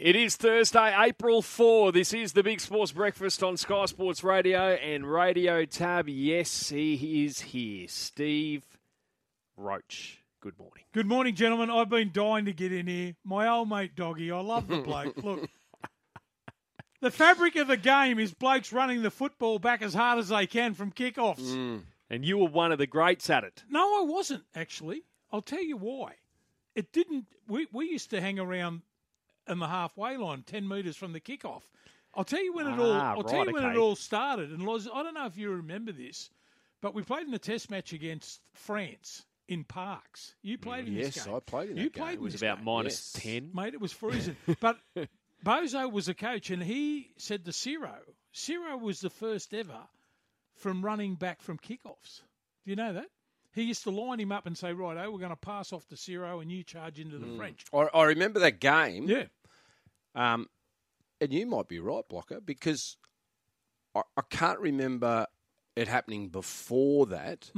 It is Thursday, April 4. This is the Big Sports Breakfast on Sky Sports Radio and Radio Tab. Yes, he is here. Steve Roach. Good morning. Good morning, gentlemen. I've been dying to get in here. My old mate, Doggy, I love the bloke. Look, the fabric of the game is blokes running the football back as hard as they can from kickoffs. And you were one of the greats at it. No, I wasn't, actually. I'll tell you why. It didn't. We used to hang around in the halfway line, 10 metres from the kickoff. I'll tell you when it all started. And Loz, I don't know if you remember this, but we played in a test match against France in Parks. You played in this game. Yes, I played in that game. It was about minus 10. Mate, it was freezing. But Bozo was a coach, and he said to Ciro was the first ever from running back from kickoffs. Do you know that? He used to line him up and say, righto, we're going to pass off to Ciro and you charge into the French. I remember that game. Yeah. And you might be right, Blocker, because I can't remember it happening before that.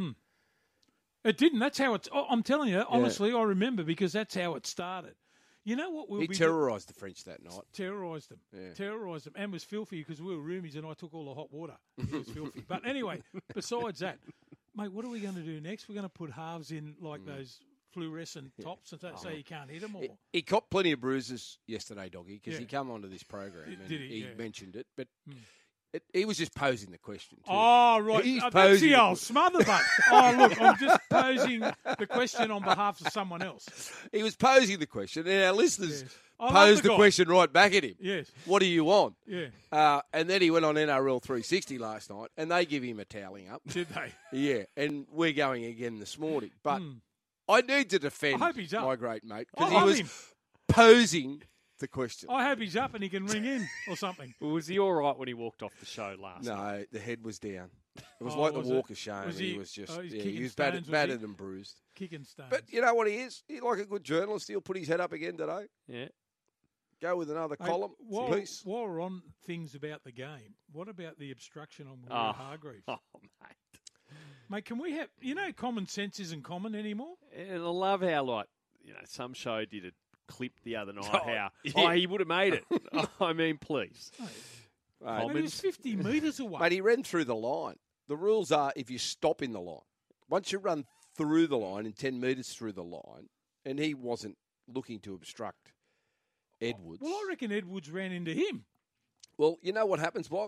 It didn't. That's how it's... I'm telling you, honestly, I remember because that's how it started. You know what? He terrorised the French that night. Terrorised them. Yeah. Terrorised them. And was filthy because we were roomies and I took all the hot water. It was filthy. But anyway, besides that, mate, what are we going to do next? We're going to put halves in like those fluorescent tops and so you can't hit them? Or... He caught plenty of bruises yesterday, Doggy, because he came onto this program and he mentioned it. But he was just posing the question, too. Oh, right. That's the old smother butt. Oh, look, I'm just posing the question on behalf of someone else. He was posing the question, and our listeners posed the question right back at him. Yes. What do you want? Yeah. And then he went on NRL 360 last night, and they give him a toweling up. Did they? Yeah, and we're going again this morning. But I need to defend my great mate, because he was posing the question. I hope he's up and he can ring in or something. Well, was he all right when he walked off the show last night? No, the head was down. It was like the walk of shame. He was just he was battered and bruised. Kicking stones. But you know what he is? He's like a good journalist. He'll put his head up again today. Yeah. Go with another column, please. While we're on things about the game, what about the obstruction on Will Hargreaves? Oh, mate. Mate, can we have... You know common sense isn't common anymore? And I love how, some show did a clip the other night he would have made it. I mean, please. Mate, he was 50 metres away. Mate, he ran through the line. The rules are if you stop in the line. Once you run through the line and 10 metres through the line, and he wasn't looking to obstruct Edwards. Well, I reckon Edwards ran into him. Well, you know what happens, Block?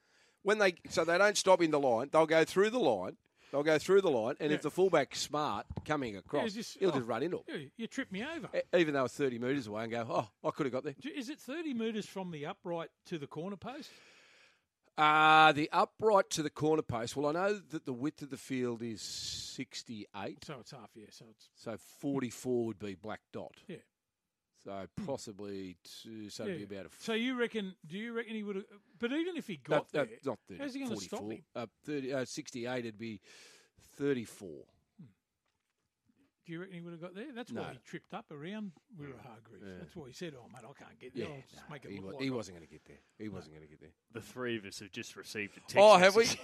So they don't stop in the line. They'll go through the line. And if the fullback's smart coming across, he'll just run into him. You tripped me over. Even though it's 30 metres away and go, I could have got there. Is it 30 metres from the upright to the corner post? The upright to the corner post. Well, I know that the width of the field is 68. So it's half, So 44 would be black dot. Yeah. So possibly it'd be about a... So do you reckon he would have... But even if he got there, not 30, how's he going to stop him? 68 would be 34. Do you reckon he would have got there? That's why he tripped up around Will Hargreaves. Yeah. That's why he said, mate, I can't get there. I'll just make it look like he wasn't going to get there. He wasn't going to get there. The three of us have just received a text. Oh, have we?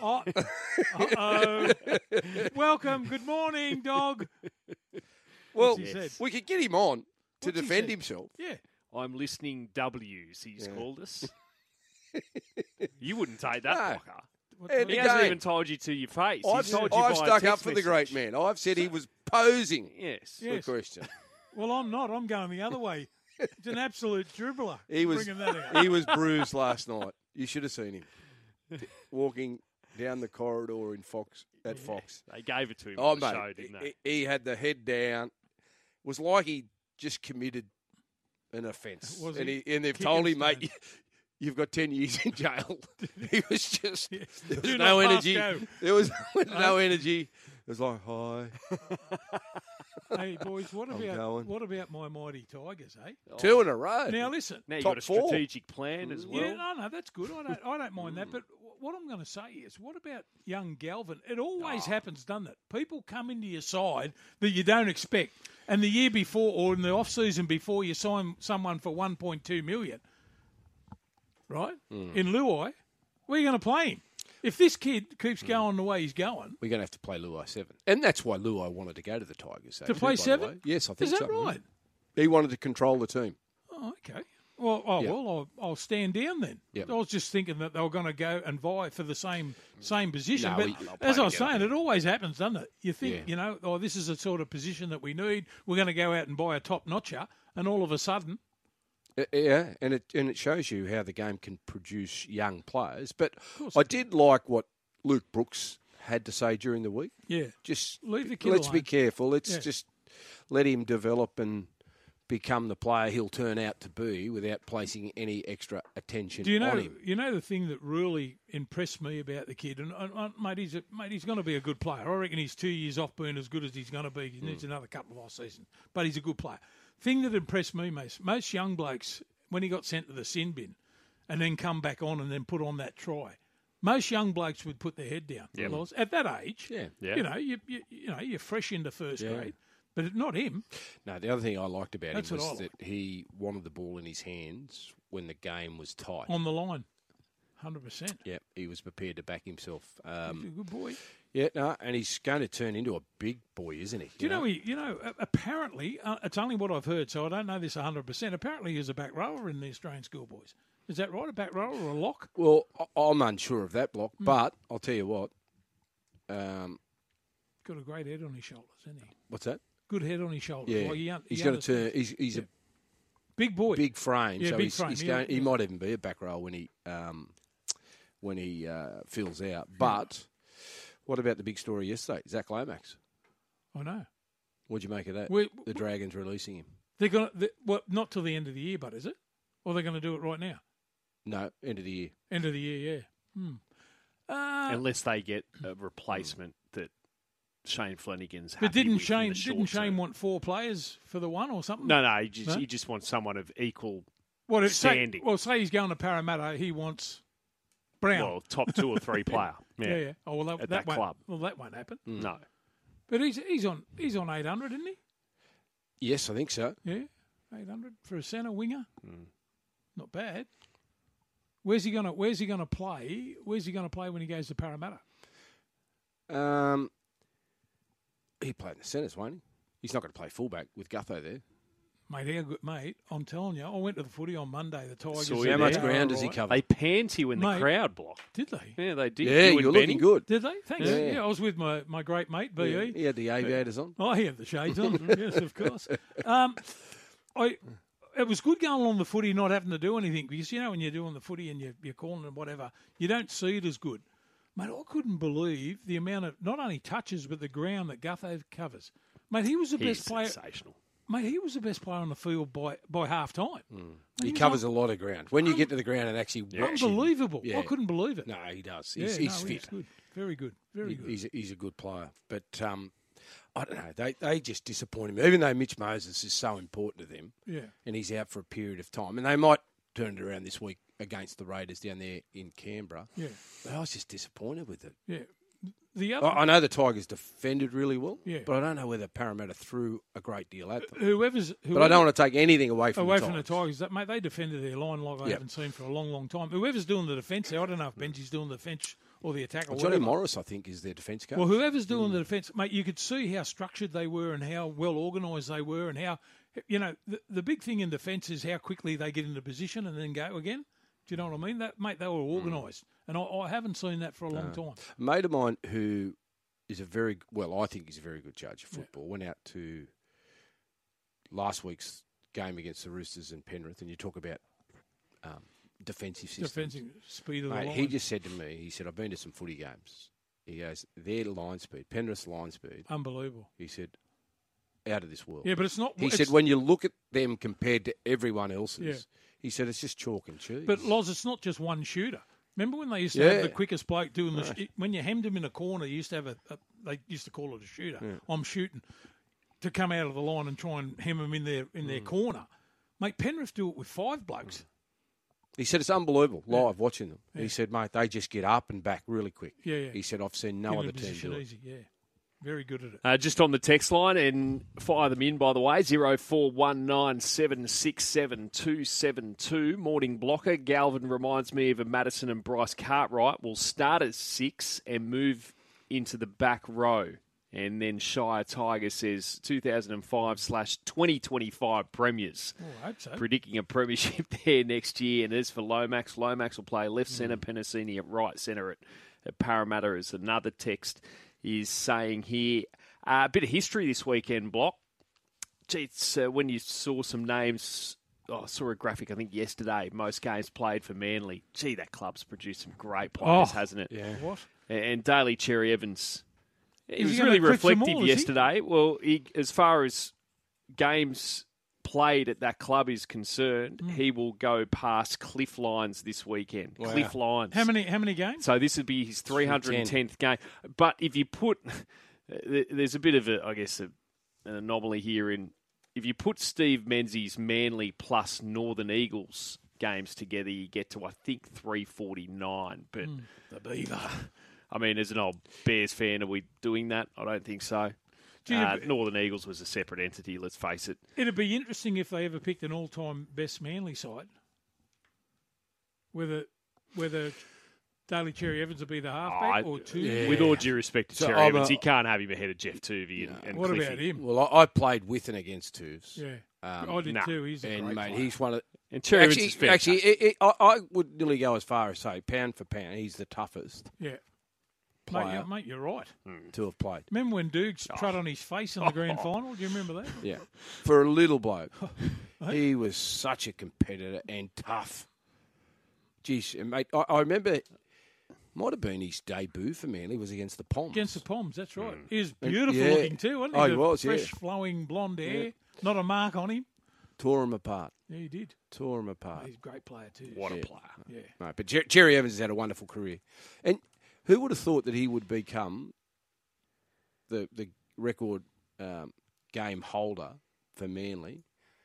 Welcome. Good morning, dog. Well, we could get him on to What's defend himself. Yeah. I'm listening W's, he's called us. You wouldn't take that, Blocker. And he hasn't even told you to your face. I've stuck up for the great man. I've said he was posing the question. Well, I'm not. I'm going the other way. It's an absolute dribbler. He was bruised last night. You should have seen him walking down the corridor in Fox. They gave it to him on the show, didn't they? He had the head down. It was like he just committed an offence. And they've told him, mate, you've got 10 years in jail. He was just, there was no energy. There was no energy. It was like, hi. Hey, boys, what about my mighty Tigers, eh? 2 in a row. Now, listen. Now you've got a strategic plan as well. Yeah, no, that's good. I don't mind that. But what I'm going to say is, what about young Galvin? It always happens, doesn't it? People come into your side that you don't expect. And the year before, or in the off-season before, you sign someone for $1.2 million, right? In Luai, where are you going to play him? If this kid keeps going the way he's going... We're going to have to play Luai 7. And that's why Luai wanted to go to the Tigers. To play 7? Yes, I think so. Is that right? He wanted to control the team. Oh, okay. I'll stand down then. Yep. I was just thinking that they were going to go and vie for the same position. No, but as I was saying, it always happens, doesn't it? You think, this is a sort of position that we need. We're going to go out and buy a top-notcher, and all of a sudden... Yeah, and it shows you how the game can produce young players. But I did like what Luke Brooks had to say during the week. Yeah. Just leave the kid Let's alone. be careful. Let's just let him develop and become the player he'll turn out to be without placing any extra attention on him. You know the thing that really impressed me about the kid, and mate, he's going to be a good player. I reckon he's 2 years off being as good as he's going to be. He needs another couple of off seasons, but he's a good player. Thing that impressed me most young blokes, when he got sent to the sin bin and then come back on and then put on that try, most young blokes would put their head down. Yep. At that age, Yeah. you're fresh into first grade. But not him. No, the other thing I liked about That's him was what I that he wanted the ball in his hands when the game was tight. On the line, 100%. Yeah, he was prepared to back himself. He's a good boy. Yeah, no, and he's going to turn into a big boy, isn't he? Do you know? Apparently, it's only what I've heard, so I don't know this 100%. Apparently, he's a back rower in the Australian schoolboys. Is that right? A back rower or a lock? Well, I'm unsure of that block, but I'll tell you what. Got a great head on his shoulders, hasn't he? What's that? Good head on his shoulders. Yeah, he's going to turn. He's a big boy, big frame. Yeah, so big frame. He might even be a back row when he fills out. But what about the big story yesterday? Zach Lomax. I know. What'd you make of that? The Dragons releasing him. They're going to not till the end of the year, but is it? Or they're going to do it right now? No, end of the year. End of the year, yeah. Unless they get a replacement that Shane Flanagan's happy But didn't with in the Shane short term. want 4 players for the one or something? No, he just wants someone of equal standing. Say he's going to Parramatta, he wants Brown. Well, top 2 or 3 player. Yeah. Oh, well, at that club. Well, that won't happen. No. But he's on 800, isn't he? Yes, I think so. Yeah, 800 for a centre winger. Not bad. Where's he gonna play? Where's he gonna play when he goes to Parramatta? He played in the centres, won't he? He's not going to play fullback with Gutho there. Mate, I'm telling you, I went to the footy on Monday. The Tigers. How much ground does he cover? They panned you in the crowd block. Did they? Yeah, they did. Yeah, you're looking good. Did they? Thanks. Yeah. I was with my great mate, BE. Yeah, he had the aviators on. Oh, he had the shades on. Yes, of course. It was good going along the footy, not having to do anything, because, when you're doing the footy and you're calling and whatever, you don't see it as good. Mate, I couldn't believe the amount of not only touches, but the ground that Gutho covers. Mate, he was the best player. Sensational. Mate, he was the best player on the field by half time. He covers a lot of ground. When you get to the ground and actually watch unbelievable. him, I couldn't believe it. No, he does. He's fit. He's good. Very good. Very good. He's a good player. But I don't know. They just disappointed me. Even though Mitch Moses is so important to them, and he's out for a period of time, and they might turn it around this week against the Raiders down there in Canberra. Yeah, but I was just disappointed with it. Yeah. I know the Tigers defended really well, but I don't know whether Parramatta threw a great deal at them. But I don't want to take anything away from the Tigers. Mate, they defended their line like I haven't seen for a long, long time. Whoever's doing the defence there, I don't know if Benji's doing the defence or the attack. Johnny Morris, I think, is their defence coach. Well, whoever's doing the defence, mate, you could see how structured they were and how well organised they were, and how, the big thing in defence is how quickly they get into position and then go again. Do you know what I mean? They were organised. And I haven't seen that for a long time. A mate of mine who is I think he's a very good judge of football, went out to last week's game against the Roosters and Penrith, and you talk about defensive systems. Defensive speed of the line. He just said to me, he said, I've been to some footy games. He goes, their line speed, Penrith's line speed. Unbelievable. He said, out of this world. Yeah, but it's not... He said, when you look at them compared to everyone else's, he said, it's just chalk and cheese. But, Loz, it's not just one shooter. Remember when they used to have the quickest bloke doing when you hemmed him in a corner, you used to have they used to call it a shooter. Yeah. I'm shooting to come out of the line and try and hem him in their corner. Mate, Penrith do it with 5 blokes. He said it's unbelievable, live, watching them. Yeah. He said, mate, they just get up and back really quick. Yeah. He said, I've seen no other team do it. Easy, yeah. Very good at it. Just on the text line, and fire them in, by the way, 0419767272. Morning blocker. Galvin reminds me of a Madison and Bryce Cartwright. Will start at 6 and move into the back row. And then Shire Tiger says 2005/2025 premiers. Oh, I hope so. Predicting a premiership there next year. And as for Lomax will play left centre, Penasini at right centre at Parramatta, as another text is saying here. A bit of history this weekend, Block. Gee, it's when you saw some names. I saw a graphic, I think, yesterday. Most games played for Manly. Gee, that club's produced some great players, hasn't it? Yeah. What? And Daly Cherry Evans. He was he gonna really clip them reflective all, is he? yesterday. Well, as far as games played at that club is concerned, he will go past Cliff Lyons this weekend. Wow. Cliff Lyons. How many games? So this would be his 310th game. But if you put... There's a bit of, an anomaly here in... If you put Steve Menzies' Manly plus Northern Eagles games together, you get to, I think, 349. But The Beaver. I mean, as an old Bears fan, are we doing that? I don't think so. Northern Eagles was a separate entity, let's face it. It'd be interesting if they ever picked an all-time best Manly side. Whether Daly Cherry Evans would be the halfback or two. Yeah. With all due respect to So Cherry I'm Evans, he can't have him ahead of Jeff Tuvey and What Cliffy. about him? Well, I played with and against Tuvs. Yeah, I did nah. too. He's a And, great mate, player. he's one of... And Cherry Evans is fantastic. I would nearly go as far as say, pound for pound, he's the toughest Yeah. player Mate, you're right. to have played. Remember when Dukes trod on his face in the grand final? Do you remember that? Yeah. For a little bloke, he was such a competitor and tough. Geez, mate, I remember... Might have been his debut for Manly was against the Poms. Against the Poms, that's right. He was beautiful Yeah. looking too, wasn't he? Oh, he The was, fresh, yeah. flowing blonde hair. Not a mark on him. Tore him apart. Yeah, he did. Tore him apart. He's a great player too. What a Yeah. player. Yeah. Right, but Jerry Evans has had a wonderful career. And who would have thought that he would become the record game holder for Manly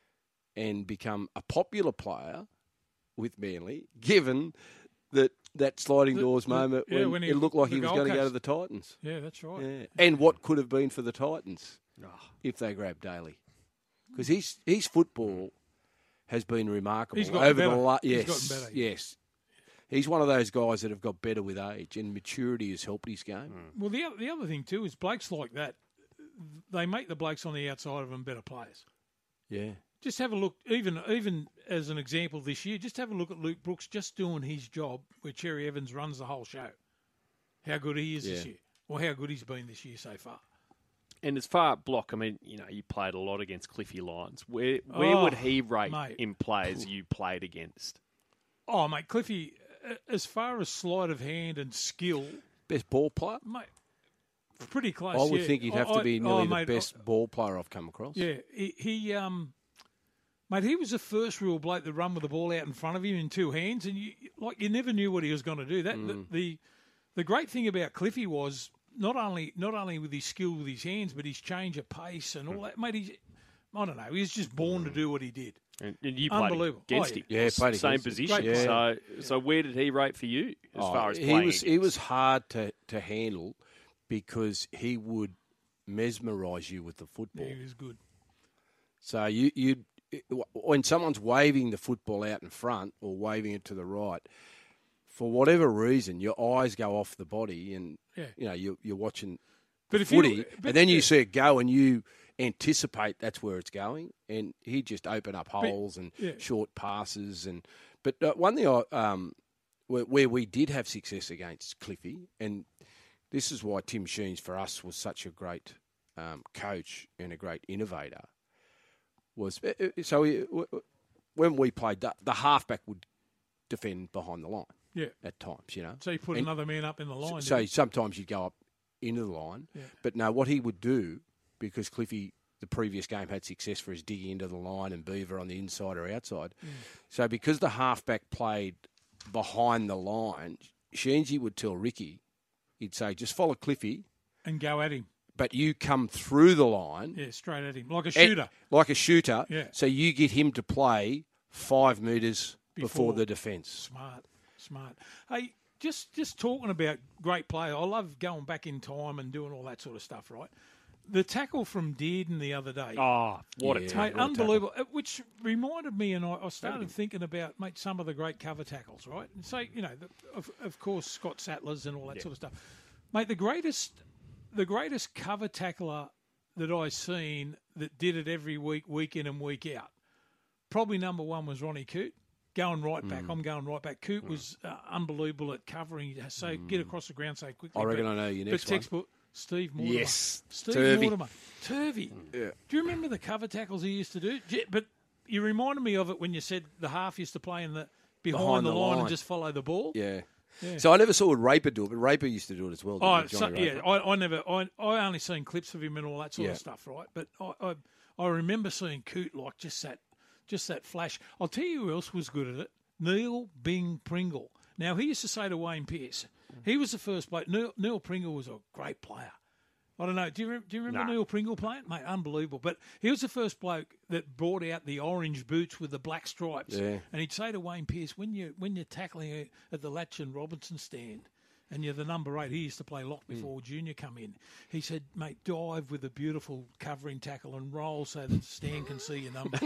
and become a popular player with Manly, given that sliding doors moment when it looked like he was going to go to the Titans. Yeah, that's right. Yeah. And what could have been for the Titans if they grabbed Daly. Because his football has been remarkable. He's gotten better. Yes, He's gotten better. yes. He's one of those guys that have got better with age, and maturity has helped his game. Well, the other thing too is blokes like that, they make the blokes on the outside of them better players. Yeah. Just have a look, even as an example this year, just have a look at Luke Brooks just doing his job where Cherry Evans runs the whole show. How good he is this year, or how good he's been this year so far. And as far as Block, I mean, you played a lot against Cliffy Lyons. Where would he rate in players you played against? Oh, mate, Cliffy, as far as sleight of hand and skill, Best ball player? mate, pretty close. I would think he'd have to be nearly the best ball player I've come across. Yeah, he mate, he was the first real bloke that run with the ball out in front of him in two hands, and you never knew what he was going to do. That the great thing about Cliffy was not only with his skill with his hands, but his change of pace and all that. Mate, I don't know, he was just born to do what he did. And you played against him. Yeah, played same against him. position. Yeah. So where did he rate for you as far as playing? He was hard to handle because he would mesmerise you with the football. Yeah, he was good. So you when someone's waving the football out in front or waving it to the right, for whatever reason, your eyes go off the body, and you're watching footy, and then you see it go, and you anticipate that's where it's going, and he just open up holes and short passes. But one thing where we did have success against Cliffy, and this is why Tim Sheens for us was such a great coach and a great innovator. When we played, the halfback would defend behind the line. Yeah, at times, So you put another man up in the line. So sometimes you'd go up into the line. Yeah. But no, what he would do, because Cliffy, the previous game, had success for his digging into the line and Beaver on the inside or outside. So because the halfback played behind the line, Sheensy would tell Ricky, he'd say, just follow Cliffy. And go at him. But you come through the line. Yeah, straight at him. Like a shooter. Yeah. So you get him to play 5 metres before the defence. Smart. Hey, just talking about great play, I love going back in time and doing all that sort of stuff, right? The tackle from Dearden the other day. Oh, what a tackle. Mate, unbelievable. Which reminded me, and I started thinking about, mate, some of the great cover tackles, right? And so, of course, Scott Sattlers and all that sort of stuff. Mate, the greatest the greatest cover tackler that I seen that did it every week, week in and week out, probably number one was Ronnie Coote. Going right back. I'm going right back. Coote was unbelievable at covering. So get across the ground so quickly. I reckon I know your next one. Textbook, Steve Mortimer. Yes. Steve Turvey. Mortimer. Turvey. Yeah. Do you remember the cover tackles he used to do? But you reminded me of it when you said the half used to play in the behind the line and just follow the ball. Yeah. Yeah. So I never saw Raper do it, but Raper used to do it as well. I only seen clips of him and all that sort of stuff, right? But I remember seeing Coote like just that flash. I'll tell you who else was good at it. Neil Bing Pringle. Now, he used to say to Wayne Pearce, he was the first bloke. Neil Pringle was a great player. I don't know. Do you remember Neil Pringle playing? Mate, unbelievable. But he was the first bloke that brought out the orange boots with the black stripes. Yeah. And he'd say to Wayne Pearce, when you're tackling at the Latch and Robinson stand, and you're the number 8, he used to play lock before Junior come in. He said, mate, dive with a beautiful covering tackle and roll so that Stan can see your number.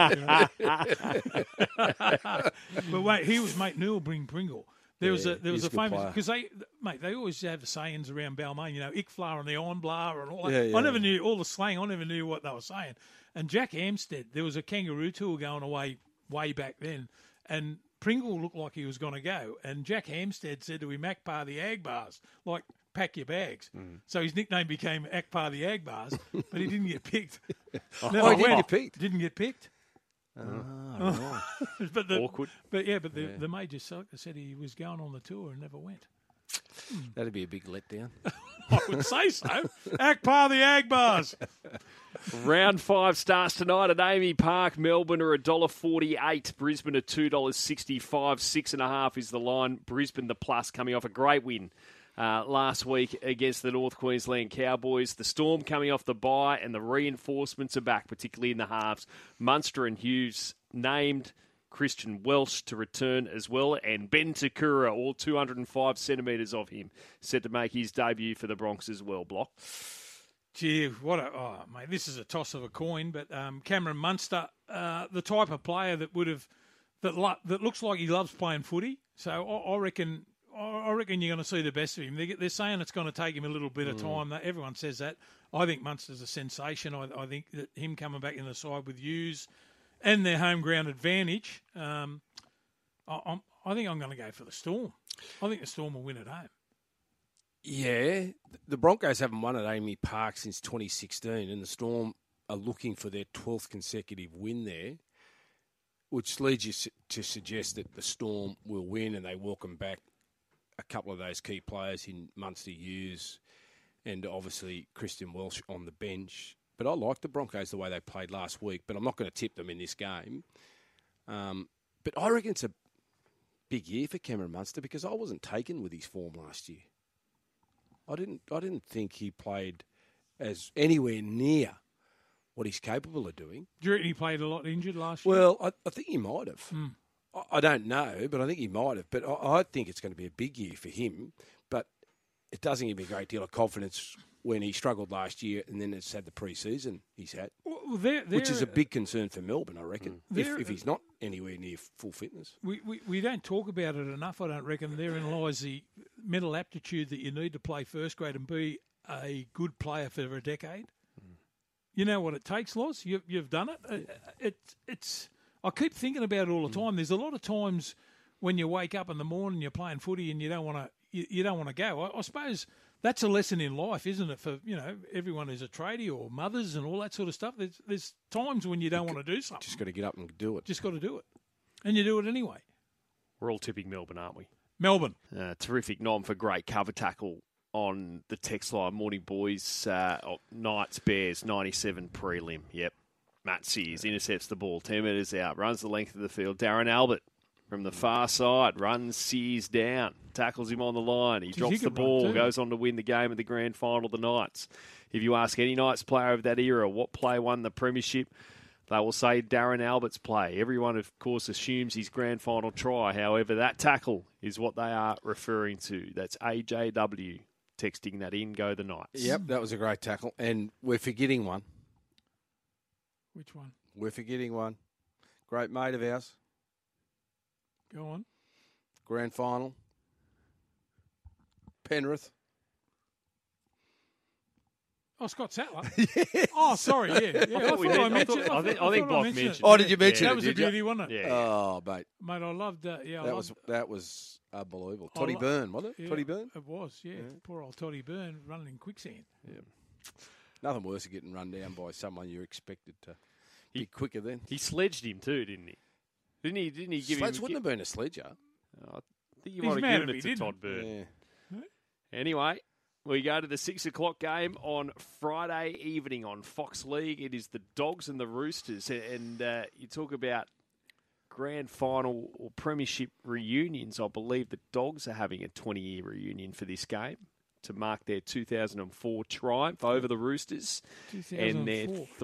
But wait, he was Neil Bing Pringle. There was a famous, because they always have sayings around Balmain, Ickflar and the Ironblar and all that. Yeah. I never knew all the slang. I never knew what they were saying. And Jack Amstead, there was a kangaroo tour going away way back then, and Pringle looked like he was going to go, and Jack Amstead said to him, Akbar the Agbars, like, pack your bags. So his nickname became Akbar the Agbars, but he didn't get picked. Didn't get picked. But awkward. But the major selector said he was going on the tour and never went. That'd be a big letdown. I would say so. Akbar the Agbars. Round 5 starts tonight at Amy Park. Melbourne are $1.48. Brisbane are $2.65. 6.5 is the line. Brisbane the plus, coming off a great win last week against the North Queensland Cowboys. The Storm coming off the bye, and the reinforcements are back, particularly in the halves. Munster and Hughes named. Christian Welsh to return as well, and Ben Takura, all 205 centimetres of him, set to make his debut for the Bronx as well. Block. Gee, mate, this is a toss of a coin, but Cameron Munster, the type of player that looks like he loves playing footy. So I reckon you're going to see the best of him. They're saying it's going to take him a little bit of time. Everyone says that. I think Munster's a sensation. I think that him coming back in the side with Hughes and their home ground advantage, I think I'm going to go for the Storm. I think the Storm will win at home. Yeah, the Broncos haven't won at Amy Park since 2016, and the Storm are looking for their 12th consecutive win there, which leads you to suggest that the Storm will win, and they welcome back a couple of those key players in Munster, Hughes, and obviously Christian Welsh on the bench. But I like the Broncos the way they played last week, but I'm not going to tip them in this game. But I reckon it's a big year for Cameron Munster because I wasn't taken with his form last year. I didn't think he played as anywhere near what he's capable of doing. Do you reckon he played a lot injured last year? Well, I think he might have. I don't know, but I think he might have. But I think it's going to be a big year for him. But it doesn't give me a great deal of confidence when he struggled last year and then it's had the pre-season he's had, which is a big concern for Melbourne, I reckon, if he's not anywhere near full fitness. We don't talk about it enough, I don't reckon. Therein lies the mental aptitude that you need to play first grade and be a good player for a decade. You know what it takes, Loz? You've done it. It's. I keep thinking about it all the time. There's a lot of times when you wake up in the morning, you're playing footy, and you don't want to go. I suppose that's a lesson in life, isn't it? For everyone who's a tradie or mothers and all that sort of stuff. There's times when you don't want to do something. Just got to get up and do it. Just got to do it, and you do it anyway. We're all tipping Melbourne, aren't we? Melbourne. Terrific nom for great cover tackle on the text line. Morning, boys. Knights, Bears, 97 prelim. Yep. Matt Sears intercepts the ball, 10 metres out, runs the length of the field. Darren Albert from the far side runs Sears down, tackles him on the line. He drops the ball, goes on to win the game of the grand final of the Knights. If you ask any Knights player of that era what play won the premiership, they will say Darren Albert's play. Everyone, of course, assumes his grand final try. However, that tackle is what they are referring to. That's AJW texting that in. Go the Knights. Yep, that was a great tackle. And we're forgetting one. Which one? We're forgetting one. Great mate of ours. Go on. Grand final. Penrith. Oh, Scott Sattler. Oh, sorry, yeah. I think Block mentioned it. Oh, did you mention it? That was a beauty, wasn't it? Yeah. Oh, mate. Mate, I loved that. Yeah, That was unbelievable. Toddy Byrne, wasn't it? Yeah, Toddy Byrne? It was, yeah. Poor old Toddy Byrne running in quicksand. Yeah. Nothing worse than getting run down by someone you're expected to be quicker than. He sledged him too, didn't he? Didn't he give Sledge him... wouldn't have been a sledger. I think you might have given it to Todd Byrne. Yeah. Anyway, we go to the 6 o'clock game on Friday evening on Fox League. It is the Dogs and the Roosters. And you talk about grand final or premiership reunions. I believe the Dogs are having a 20-year reunion for this game to mark their 2004 triumph over the Roosters. 2004. And they're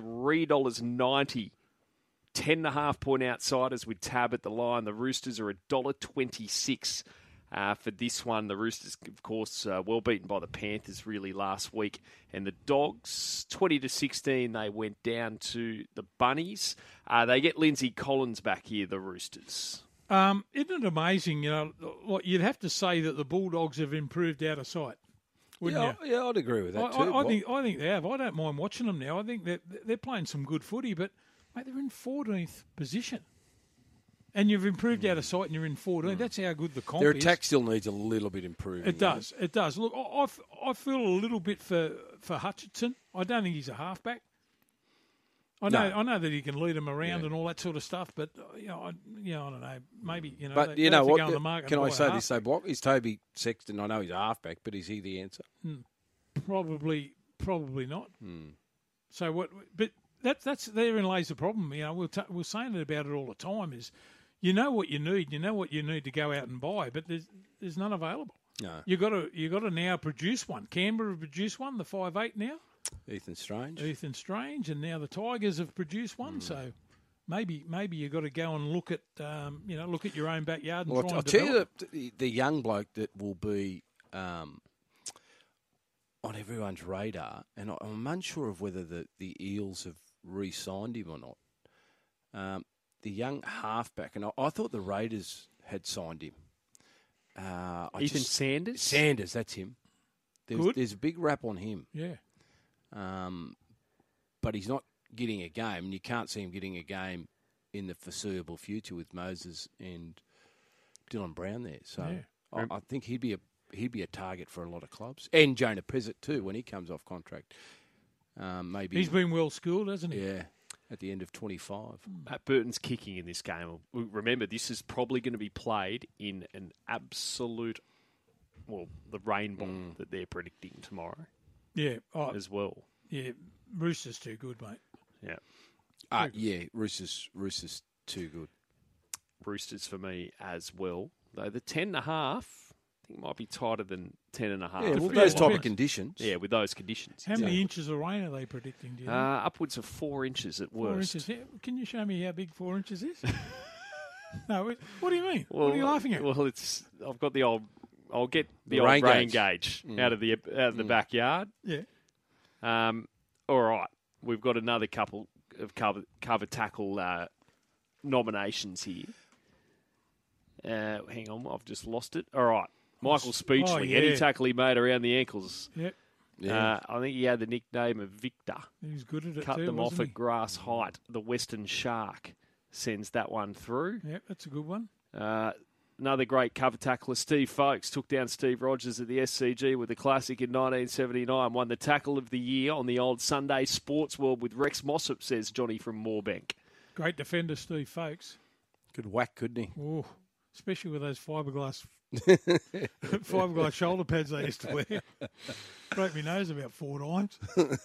$3.90. 10.5-point outsiders with Tab at the line. The Roosters are $1.26 for this one. The Roosters, of course, well beaten by the Panthers really last week. And the Dogs, 20-16, they went down to the Bunnies. They get Lindsay Collins back here, the Roosters. Isn't it amazing? You'd have to say that the Bulldogs have improved out of sight, wouldn't you? Yeah, I'd agree with that too. I think they have. I don't mind watching them now. I think that they're playing some good footy, but mate, they're in 14th position. And you've improved out of sight and you're in 14th. That's how good the comp is. Their attack still needs a little bit improving. It does. It does. Look, I feel a little bit for Hutchinson. I don't think he's a halfback. I know that he can lead them around and all that sort of stuff, but I don't know. Maybe But they you know have to what? go on the market Can and I buy a say halfback. this? So, Block is Toby Sexton. I know he's a halfback, but is he the answer? Probably not. So what? But that's therein lays the problem. We're saying it about it all the time. Is you know what you need. You know what you need to go out and buy, but there's none available. No. You got to now produce one. Canberra have produced one. The 5'8" now. Ethan Strange, and now the Tigers have produced one. So maybe you got to go and look at your own backyard and try and I'll tell develop. you the young bloke that will be on everyone's radar, and I'm unsure of whether the Eels have re-signed him or not. The young halfback, and I thought the Raiders had signed him. Ethan Sanders? Sanders, that's him. There's a big rap on him. Yeah. But he's not getting a game, and you can't see him getting a game in the foreseeable future with Moses and Dylan Brown there. So I think he'd be a target for a lot of clubs, and Jonah Pezzett too when he comes off contract. Maybe he's been well schooled, hasn't he? Yeah, at the end of 25. Matt Burton's kicking in this game. Remember, this is probably going to be played in an absolute, the rainbow that they're predicting tomorrow. Yeah, as well. Yeah, Roosters too good, mate. Yeah. Yeah, Roosters too good. Roosters for me as well. Though the 10.5, I think might be tighter than 10.5. Yeah, well, those type of conditions. Yeah, with those conditions. How many inches of rain are they predicting? Do you know? Upwards of 4 inches at worst. 4 inches. Yeah. Can you show me how big 4 inches is? No, what do you mean? What are you laughing at? Well, I've got the old. I'll get the old rain gauge out of the backyard. Yeah. All right. We've got another couple of cover tackle nominations here. Hang on, I've just lost it. All right. Michael Speechley. Any tackle he made around the ankles. Yep. Yeah. I think he had the nickname of Victor. He was good at it Cut too, them off wasn't at grass height. The Western Shark sends that one through. Yep, that's a good one. Another great cover tackler, Steve Folkes, took down Steve Rogers at the SCG with the Classic in 1979. Won the Tackle of the Year on the old Sunday Sports World with Rex Mossop, says Johnny from Moorbank. Great defender, Steve Folkes. Could whack, couldn't he? Oh, especially with those fiberglass shoulder pads they used to wear. Broke my nose about 4 times.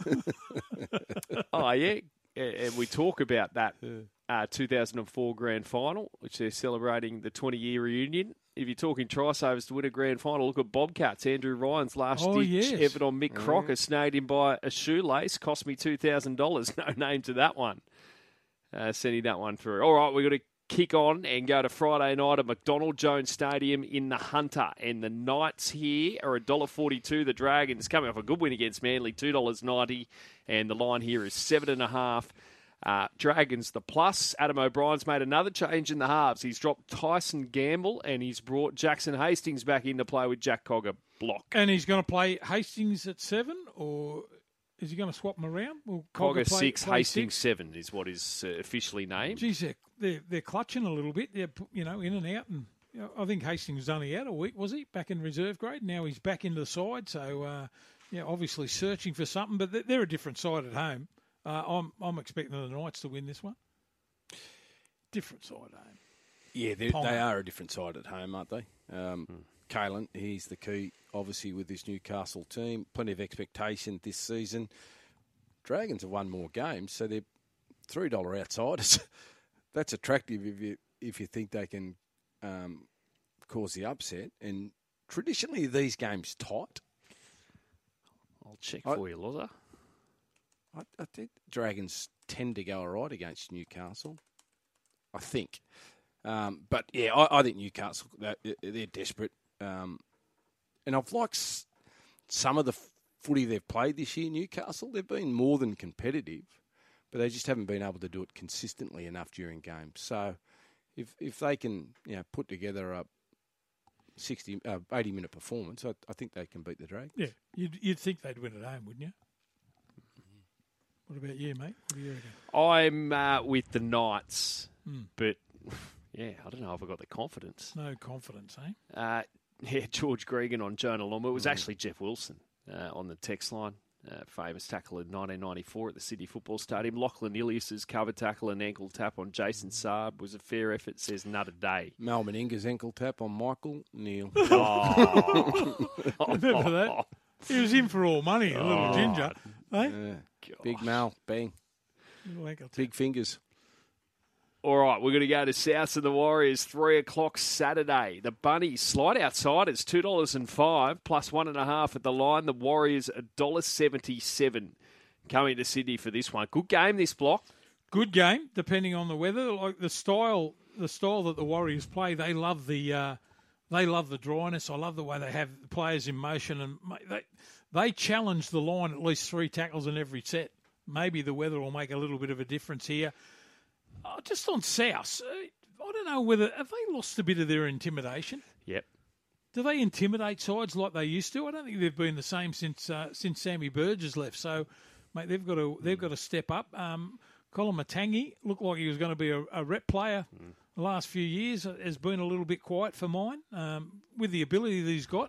Oh, yeah. And we talk about that 2004 grand final, which they're celebrating the 20-year reunion. If you're talking try-savers to win a grand final, look at Bobcats. Andrew Ryan's last-ditch effort on Mick Crocker, snagged him by a shoelace, cost me $2,000. No name to that one. Sending that one through. All right, we've got to kick on and go to Friday night at McDonald Jones Stadium in the Hunter. And the Knights here are $1.42. The Dragons coming off a good win against Manly, $2.90. And the line here is 7.5. Dragons the plus. Adam O'Brien's made another change in the halves. He's dropped Tyson Gamble and he's brought Jackson Hastings back into play with Jack Cogger block. And he's going to play Hastings at 7, or Is he going to swap them around? Will Cogger 6, play Hastings 7 is what is officially named. Geez, they're clutching a little bit. They're in and out. And I think Hastings was only out a week, was he? Back in reserve grade. Now he's back into the side. So obviously searching for something. But they're a different side at home. I'm expecting the Knights to win this one. Different side at home. Yeah, they are a different side at home, aren't they? Kalen, he's the key, obviously, with this Newcastle team. Plenty of expectation this season. Dragons have won more games, so they're $3 outsiders. That's attractive if you think they can cause the upset. And traditionally, these games tight. I'll check for you, Loza. I think Dragons tend to go all right against Newcastle. I think. But, yeah, I think Newcastle, they're desperate. And I've liked some of the footy they've played this year, Newcastle. They've been more than competitive, but they just haven't been able to do it consistently enough during games. So if they can put together a 80-minute performance, I think they can beat the Dragons. Yeah, you'd think they'd win at home, wouldn't you? What about you, mate? What do you reckon? I'm with the Knights, but yeah, I don't know if I've got the confidence. No confidence, eh? George Gregan on Jonah Lomba. It was actually Jeff Wilson on the text line. Famous tackle in 1994 at the Sydney Football Stadium. Lachlan Ilias's cover tackle and ankle tap on Jason Saab was a fair effort, says Nutter Day. Mal Meninga's ankle tap on Michael Neal. Remember that? He was in for all money, a little ginger. Eh? Big Mal, bang. Big fingers. All right, we're going to go to South of the Warriors, 3 o'clock Saturday. The Bunnies, slight outsiders, $2.05, plus 1.5 at the line. The Warriors, $1.77 coming to Sydney for this one. Good game, this block. Good game, depending on the weather. Like the style that the Warriors play, they love the dryness. I love the way they have players in motion, and they challenge the line at least 3 tackles in every set. Maybe the weather will make a little bit of a difference here. Just on South, I don't know have they lost a bit of their intimidation? Yep. Do they intimidate sides like they used to? I don't think they've been the same since Sammy Burgess left. So, mate, they've got to step up. Colin Matangi looked like he was going to be a rep player. The last few years has been a little bit quiet for mine. With the ability that he's got,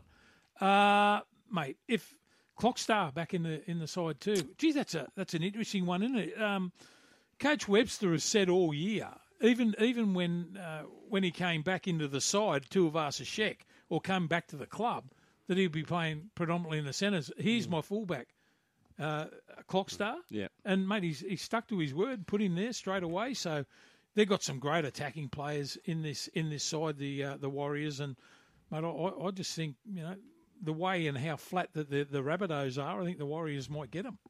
mate, if Clockstar back in the side too. Geez, that's an interesting one, isn't it? Coach Webster has said all year, even when he came back into the side, Tuivasa-Sheck, or came back to the club, that he'd be playing predominantly in the centres. Here's my fullback, Clockstar. Yeah. And, mate, he's stuck to his word, put him there straight away. So they've got some great attacking players in this side, the Warriors. And, mate, I just think, the way and how flat that the Rabbitohs are, I think the Warriors might get them.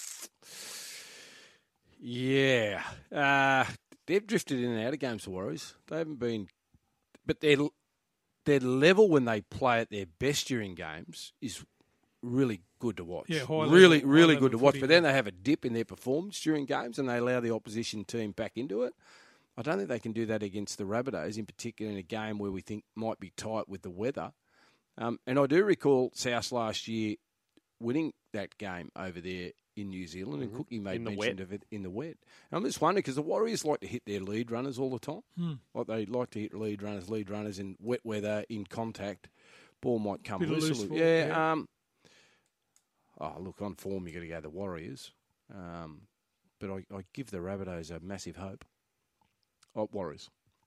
Yeah. They've drifted in and out of games, the Warriors. They haven't been... But their level when they play at their best during games is really good to watch. Yeah, really good to watch. But then they have a dip in their performance during games and they allow the opposition team back into it. I don't think they can do that against the Rabbitohs, in particular in a game where we think might be tight with the weather. And I do recall South last year winning that game over there in New Zealand, and Cookie made mention of it in the wet. And I'm just wondering, because the Warriors like to hit their lead runners all the time. Like they like to hit lead runners in wet weather, in contact. Ball might come loose. Yeah. Look, on form, you've got to go the Warriors. But I give the Rabbitohs a massive hope. Warriors.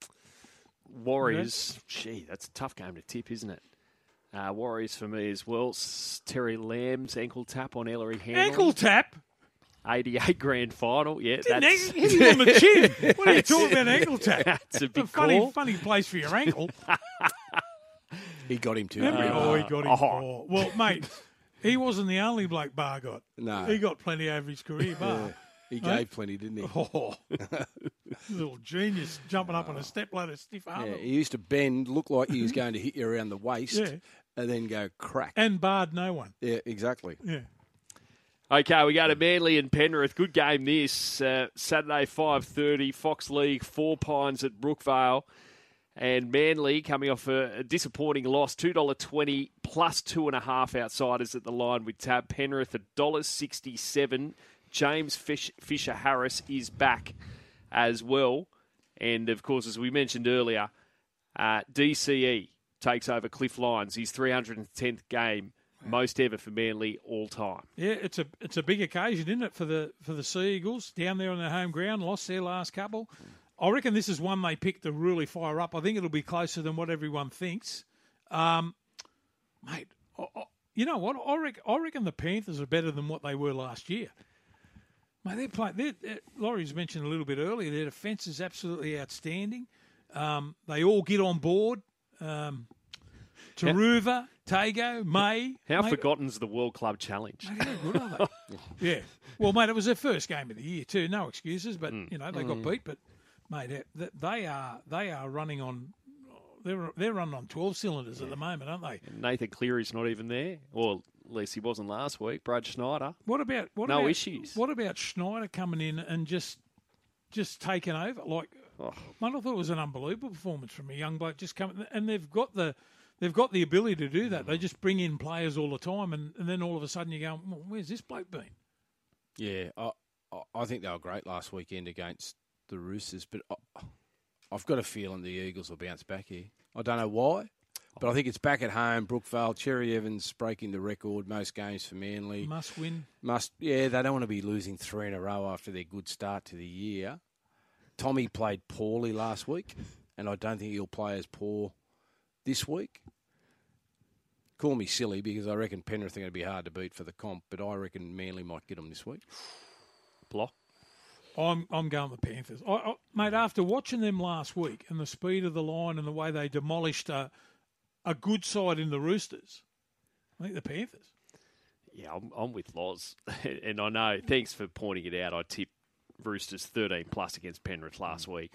Gee, that's a tough game to tip, isn't it? Warriors for me as well. Terry Lamb's ankle tap on Ellery Hanlon. Ankle tap? 88 grand final. Yeah, that's... hit him on the chin. What are you talking about, ankle tap? That's a big call. Funny place for your ankle. He got him too. He got him. Oh. Well, mate, he wasn't the only bloke Bar got. No. He got plenty over his career, Bar. Yeah. He gave plenty, didn't he? Little genius jumping up on a stepladder, stiff arm. Yeah, he used to bend, look like he was going to hit you around the waist, and then go crack. And barred no one. Yeah, exactly. Yeah. Okay, we go to Manly and Penrith. Good game this. Saturday, 5:30, Fox League, 4 Pines at Brookvale. And Manly coming off a disappointing loss, $2.20 plus 2.5 outsiders at the line with tab. Penrith $1.67. James Fisher-Harris is back as well. And, of course, as we mentioned earlier, DCE takes over Cliff Lyons, his 310th game, most ever for Manly all time. Yeah, it's a big occasion, isn't it, for the Sea Eagles down there on their home ground, lost their last couple. I reckon this is one they picked to really fire up. I think it'll be closer than what everyone thinks. Mate, you know what? I reckon the Panthers are better than what they were last year. Mate, they're playing. Laurie's mentioned a little bit earlier, their defence is absolutely outstanding. They all get on board. Taruva, Tago, May. How forgotten's the World Club Challenge? Mate, how good are they? Yeah. Well, mate, it was their first game of the year too. No excuses, but they got beat. But mate, they are running on. They're running on 12 cylinders at the moment, aren't they? And Nathan Cleary's not even there, or at least he wasn't last week. Brad Schneider. What about issues? What about Schneider coming in and just taking over? Like, mate, I thought it was an unbelievable performance from a young bloke just coming, and they've got the ability to do that. They just bring in players all the time, and then all of a sudden you go, well, where's this bloke been? Yeah, I think they were great last weekend against the Roosters, but I've got a feeling the Eagles will bounce back here. I don't know why, but I think it's back at home. Brookvale, Cherry Evans breaking the record, most games for Manly. Must win. Yeah, they don't want to be losing 3 in a row after their good start to the year. Tommy played poorly last week, and I don't think he'll play as poor this week. Call me silly because I reckon Penrith are going to be hard to beat for the comp, but I reckon Manly might get them this week. Block. I'm going with Panthers. Mate, after watching them last week and the speed of the line and the way they demolished a good side in the Roosters, I think the Panthers. Yeah, I'm with Loz. And I know, thanks for pointing it out, I tipped Roosters 13 plus against Penrith last week.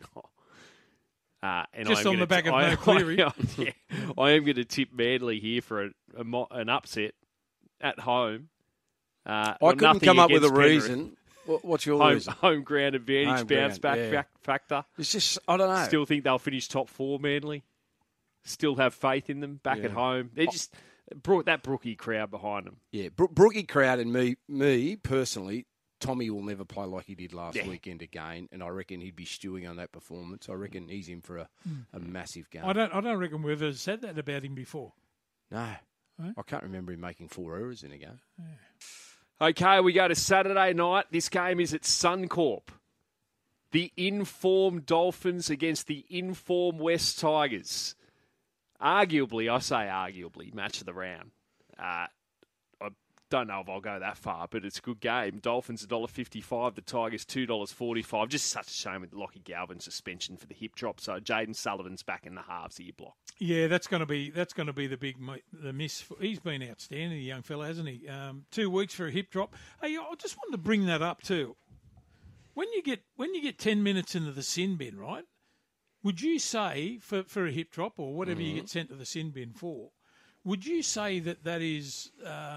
And just on the back of no Cleary. I am going to tip Manly here for an upset at home. I couldn't come up with a Penrith. reason. What's your reason? Home ground advantage, bounce back factor. It's just, I don't know. Still think they'll finish top 4, Manly. Still have faith in them back at home. They just brought that Brookie crowd behind them. Yeah, Brookie crowd and me personally, Tommy will never play like he did last weekend again, and I reckon he'd be stewing on that performance. I reckon he's in for a massive game. I don't reckon we've ever said that about him before. No. Right? I can't remember him making 4 errors in a game. Yeah. Okay, we go to Saturday night. This game is at Suncorp. The informed Dolphins against the informed West Tigers. Arguably, I say arguably, match of the round. I don't know if I'll go that far, but it's a good game. Dolphins $1.55, the Tigers $2.45. Just such a shame with Lockie Galvin's suspension for the hip drop. So Jaden Sullivan's back in the halves of your block. Yeah, that's going to be the miss. He's been outstanding, the young fella, hasn't he? 2 weeks for a hip drop. Hey, I just wanted to bring that up too. When you get 10 minutes into the sin bin, right? Would you say for a hip drop or whatever you get sent to the sin bin for? Would you say that is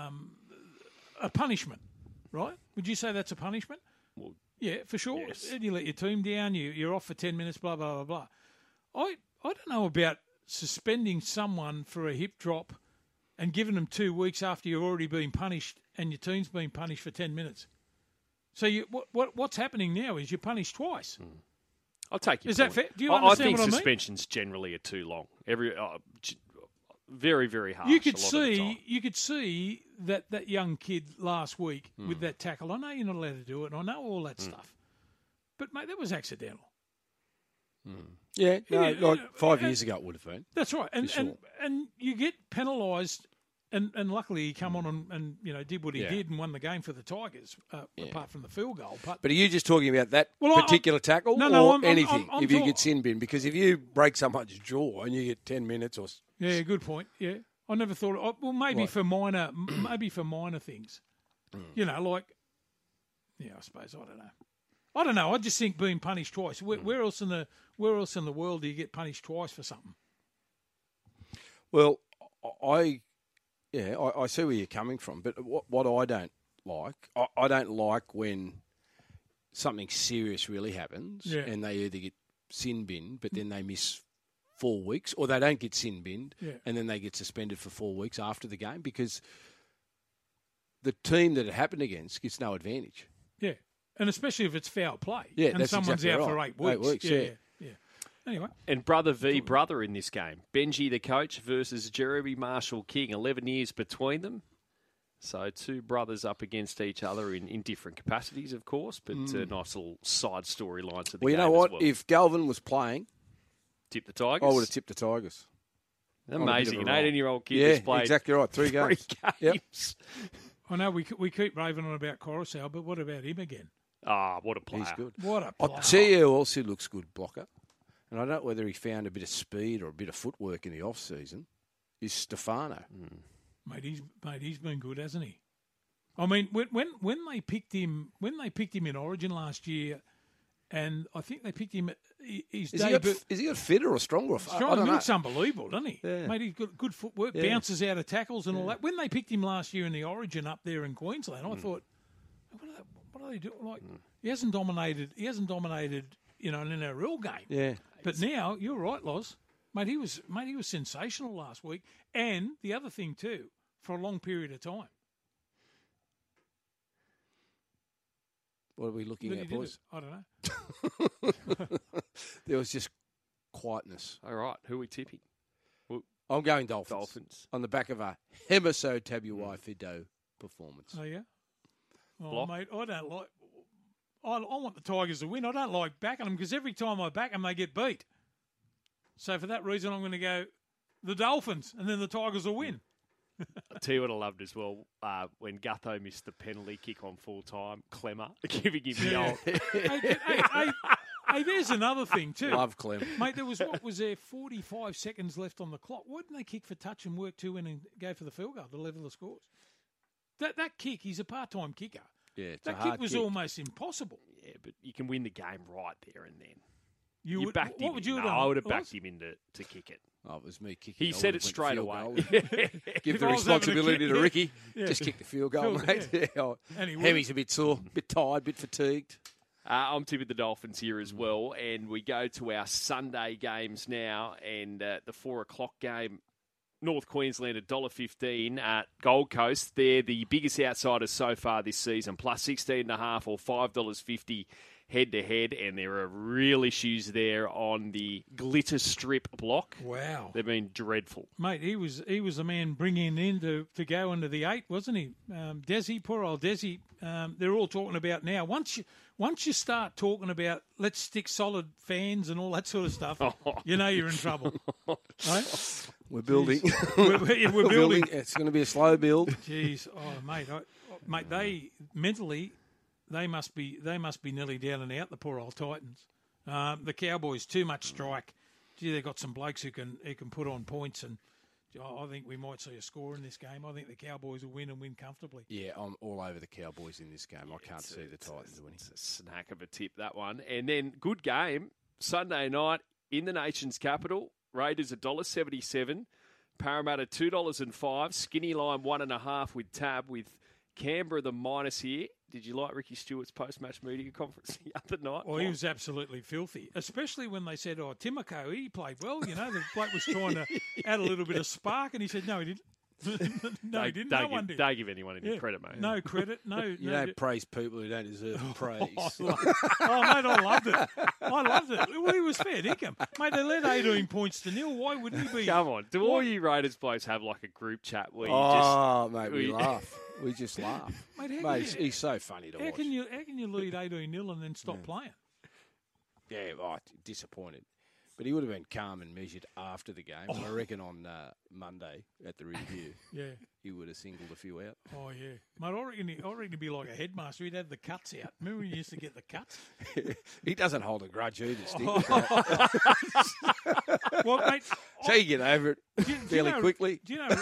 a punishment, right? Would you say that's a punishment? Well, yeah, for sure. Yes. And you let your team down, you're off for 10 minutes, blah, blah, blah, blah. I don't know about suspending someone for a hip drop and giving them 2 weeks after you've already been punished and your team's been punished for 10 minutes. So what's happening now is you're punished twice. I'll take your Is point. that fair? Do you understand I think what I mean? suspensions generally are too long. Very, very harsh. You could see that young kid last week with that tackle. I know you're not allowed to do it, and I know all that stuff. But, mate, that was accidental. Yeah, like 5 years ago it would have been. That's right. And sure. and you get penalised, and luckily he come on and did what he did and won the game for the Tigers, apart from the field goal. But are you just talking about that particular tackle or anything, if you get sin bin? Because if you break someone's jaw and you get 10 minutes or... Yeah, good point, yeah. I never thought... Well, maybe for minor things. I suppose, I don't know. I just think being punished twice. Where else in the world do you get punished twice for something? Well, I see where you're coming from, but what I don't like, I don't like when something serious really happens and they either get sin bin, but then they miss 4 weeks, or they don't get sin binned, Yeah. and then they get suspended for 4 weeks after the game because the team that it happened against gets no advantage. Yeah, and especially if it's foul play. Yeah, and that's someone's exactly out for right. 8 weeks. 8 weeks, yeah. Anyway, And brother v brother in this game. Benji, the coach, versus Jeremy Marshall King. 11 years between them. So 2 brothers up against each other in different capacities, of course, but nice little side storylines of the Well, you game know what? as well. If Galvin was playing, Tip the Tigers. I would have tipped the Tigers. Amazing. An On a bit of a roll. 18-year-old kid Yeah, that's played exactly right. 3 games. 3 Yep. games. I know we keep raving on about Coruscant, but what about him again? Ah, what a player. He's good. What a I'll player. tell you who also looks good blocker, and I don't know whether he found a bit of speed or a bit of footwork in the off-season, is Stefano. Mate, he's been good, hasn't he? I mean, when they picked him in Origin last year, and I think they picked him at his debut. Is he got fitter or stronger? I Strong, don't he know. looks unbelievable, doesn't he? Yeah. Mate, he's got good footwork, Yeah. bounces out of tackles and all that. When they picked him last year in the Origin up there in Queensland, I thought, what are they doing? Like, he hasn't dominated, in an NRL game. Yeah. But now, you're right, Loz. Mate, he was sensational last week. And the other thing too, for a long period of time. What are we looking But at, he did boys? it. I don't know. There was just quietness. All right, who are we tipping? I'm going Dolphins. Dolphins. On the back of a Hemiso Tabuai Fido performance. Oh, yeah? Oh, Block. mate, I don't like... I want the Tigers to win. I don't like backing them because every time I back them, they get beat. So for that reason, I'm going to go the Dolphins, and then the Tigers will win. I'll tell you what I loved as well, when Gutho missed the penalty kick on full time, Clemmer giving him the old... Hey, there's another thing too. Love Clem. Mate, there was 45 seconds left on the clock. Why didn't they kick for touch and work 2 in and go for the field goal to level the scores? That kick, he's a part-time kicker. Yeah, it's That a kick hard was kick. almost impossible. Yeah, but you can win the game right there and then. You would, backed what him would in. you have No, done? I would have Loz? backed him in to kick it. Oh, it was me kicking. He I said would've it went straight field away. goal. Give If the I was having a responsibility kick, to Ricky. yeah. Just kick the field goal, Field- mate. yeah. Yeah. And he would. Hemi's a bit sore, bit tired, bit fatigued. I'm tipping the Dolphins here as well, and we go to our Sunday games now, and the 4 o'clock game, North Queensland at $1.15 at Gold Coast. They're the biggest outsiders so far this season, plus 16.5 or $5.50 head-to-head, and there are real issues there on the glitter strip block. Wow. They've been dreadful. Mate, he was the man bringing in to go into the 8, wasn't he? Desi, poor old Desi. They're all talking about now. Once you start talking about let's stick solid fans and all that sort of stuff, you know you're in trouble. Right? We're building. We're building. It's going to be a slow build. Jeez, mate, they mentally they must be nearly down and out. The poor old Titans. The Cowboys too much strike. Gee, they got some blokes who can put on points, and I think we might see a score in this game. I think the Cowboys will win and win comfortably. Yeah, I'm all over the Cowboys in this game. I can't see the Titans winning. It's a snack of a tip, that one. And then, good game, Sunday night in the nation's capital. Raiders $1.77, Parramatta $2.05, skinny line 1.5 with Tab, with Canberra the minus here. Did you like Ricky Stewart's post-match media conference the other night? Well, he was absolutely filthy, especially when they said, Timoko, he played well. You know, the bloke was trying to add a little bit of spark, and he said, no, he didn't. No, he didn't. No one did. Don't give anyone any credit, mate. No credit. No. You don't praise people who don't deserve praise. Mate, I loved it. Well, he was fair dinkum. Mate, they led 18 points to 0. Why wouldn't he be? Come on. Do all you Raiders blokes have like a group chat where you Mate, we laugh. We just laugh. Mate, he's so funny to how watch. can you lead 18-0 and then stop playing? Yeah, right. Disappointed. But he would have been calm and measured after the game. I reckon on Monday at the review, Yeah. he would have singled a few out. Oh, yeah. Mate, I reckon he'd be like a headmaster. He'd have the cuts out. Remember when you used to get the cuts? He doesn't hold a grudge either, Stick. Well, mate, So you get over it fairly quickly. Do you know?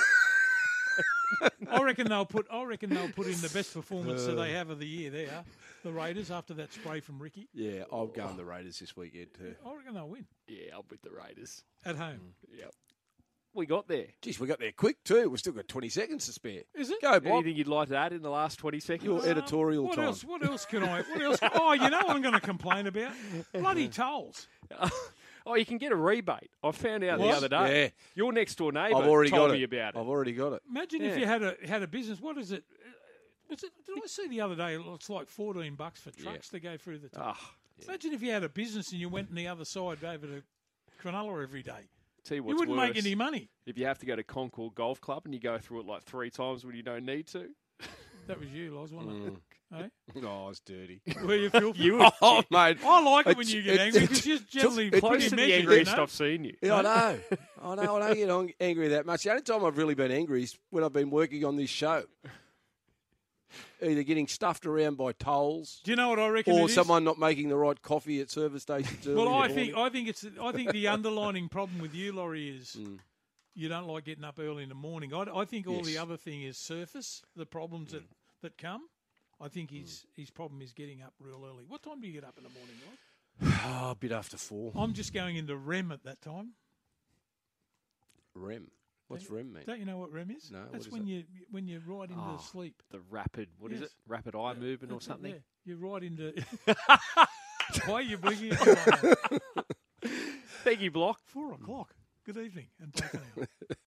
I reckon they'll put in the best performance that they have of the year there. The Raiders after that spray from Ricky. Yeah, I'll go on the Raiders this weekend too. I reckon they'll win Yeah, I'm with the Raiders. at home. Yep. We got there. Jeez, we got there quick too. We've still got 20 seconds to spare. Is it? Go, Bob. Anything you'd like to add in the last 20 seconds? Your editorial What time. else? What else can I? Oh, you know what I'm going to complain about? Bloody tolls. Oh, you can get a rebate. I found out the What? other day. Yeah. Your next door neighbour I've already told got me it. about it. I've already got it. Imagine if you had a business. What is it? Did I see the other day? It's like $14 for trucks to go through the tunnel. Imagine if you had a business and you went on the other side over to Cronulla every day. Tell you what's You wouldn't worse, make any money. if you have to go to Concord Golf Club and you go through it like 3 times when you don't need to. That was you, Loz, wasn't it? Eh? Oh, it's dirty. Were you filthy? You were Oh, mate. I like it when It's- you get angry because you're generally it's close pretty to the measured. angriest I've seen you. Yeah, I know. I don't get angry that much. The only time I've really been angry is when I've been working on this show. Either getting stuffed around by tolls Do you know what I reckon? or it is? someone not making the right coffee at service stations early Well, in I the think morning. I think the underlining problem with you, Laurie, is you don't like getting up early in the morning. I think all the Yes. other thing is surface, the problems that come. I think his problem is getting up real early. What time do you get up in the morning, Rod? Oh, a bit after 4. I'm just going into REM at that time. REM. What's REM mean? Don't you know what REM is? No, what That's is when that? when you're right into sleep. The rapid, what is Yes. it? Rapid eye movement or That's it, something? yeah. You're right into. Why are you blinking at me like that? Thank you, Block. 4 o'clock. Good evening and bye for now.